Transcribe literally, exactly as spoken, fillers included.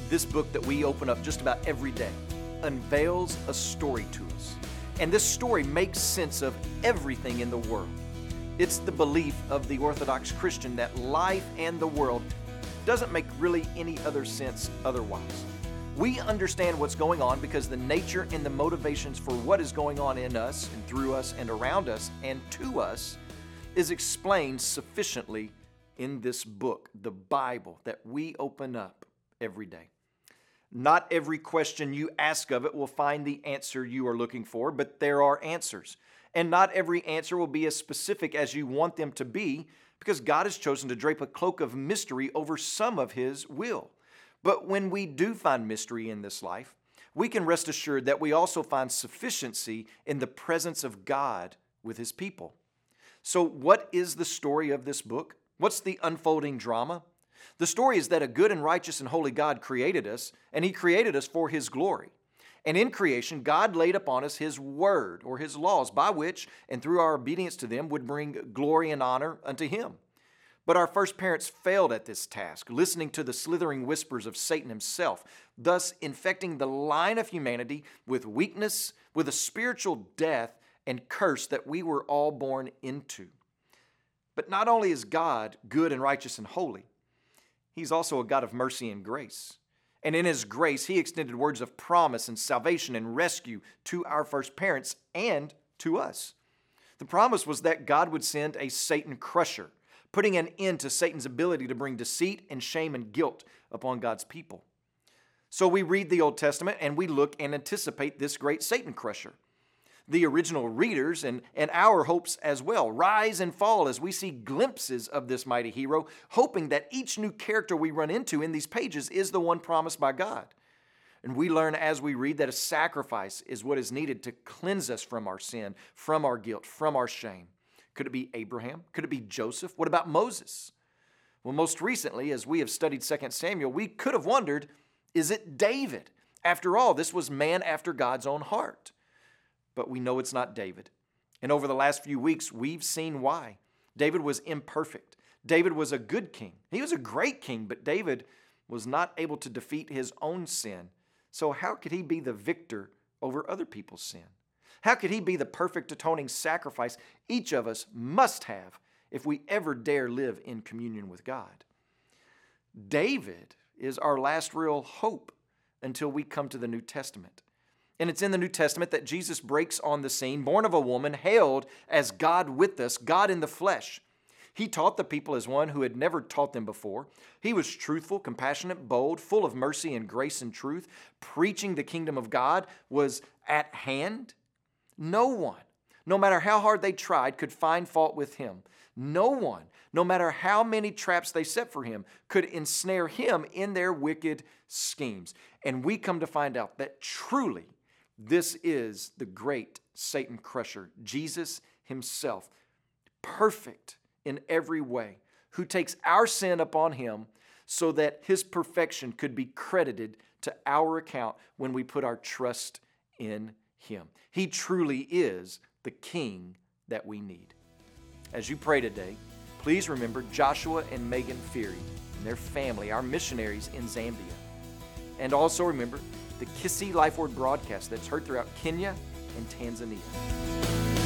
This book that we open up just about every day unveils a story to us. And this story makes sense of everything in the world. It's the belief of the Orthodox Christian that life and the world doesn't make really any other sense otherwise. We understand what's going on because the nature and the motivations for what is going on in us and through us and around us and to us is explained sufficiently in this book, the Bible, that we open up every day. Not every question you ask of it will find the answer you are looking for, but there are answers. And not every answer will be as specific as you want them to be, because God has chosen to drape a cloak of mystery over some of His will. But when we do find mystery in this life, we can rest assured that we also find sufficiency in the presence of God with His people. So what is the story of this book? What's the unfolding drama? The story is that a good and righteous and holy God created us, and He created us for His glory. And in creation, God laid upon us His word, or His laws, by which, and through our obedience to them, would bring glory and honor unto Him. But our first parents failed at this task, listening to the slithering whispers of Satan himself, thus infecting the line of humanity with weakness, with a spiritual death and curse that we were all born into. But not only is God good and righteous and holy, He's also a God of mercy and grace. And in His grace, He extended words of promise and salvation and rescue to our first parents and to us. The promise was that God would send a Satan crusher, putting an end to Satan's ability to bring deceit and shame and guilt upon God's people. So we read the Old Testament and we look and anticipate this great Satan crusher. The original readers and, and our hopes as well rise and fall as we see glimpses of this mighty hero, hoping that each new character we run into in these pages is the one promised by God. And we learn as we read that a sacrifice is what is needed to cleanse us from our sin, from our guilt, from our shame. Could it be Abraham? Could it be Joseph? What about Moses? Well, most recently, as we have studied Second Samuel, we could have wondered, is it David? After all, this was man after God's own heart. But we know it's not David. And over the last few weeks, we've seen why. David was imperfect. David was a good king. He was a great king, but David was not able to defeat his own sin. So how could he be the victor over other people's sin? How could he be the perfect atoning sacrifice each of us must have if we ever dare live in communion with God? David is our last real hope until we come to the New Testament. And it's in the New Testament that Jesus breaks on the scene, born of a woman, hailed as God with us, God in the flesh. He taught the people as one who had never taught them before. He was truthful, compassionate, bold, full of mercy and grace and truth. Preaching the kingdom of God was at hand. No one, no matter how hard they tried, could find fault with Him. No one, no matter how many traps they set for Him, could ensnare Him in their wicked schemes. And we come to find out that truly this is the great Satan crusher, Jesus Himself, perfect in every way, who takes our sin upon Him so that His perfection could be credited to our account when we put our trust in Him. He truly is the King that we need. As you pray today, please remember Joshua and Megan Feary and their family, our missionaries in Zambia. And also remember the Kissi Life Word broadcast that's heard throughout Kenya and Tanzania.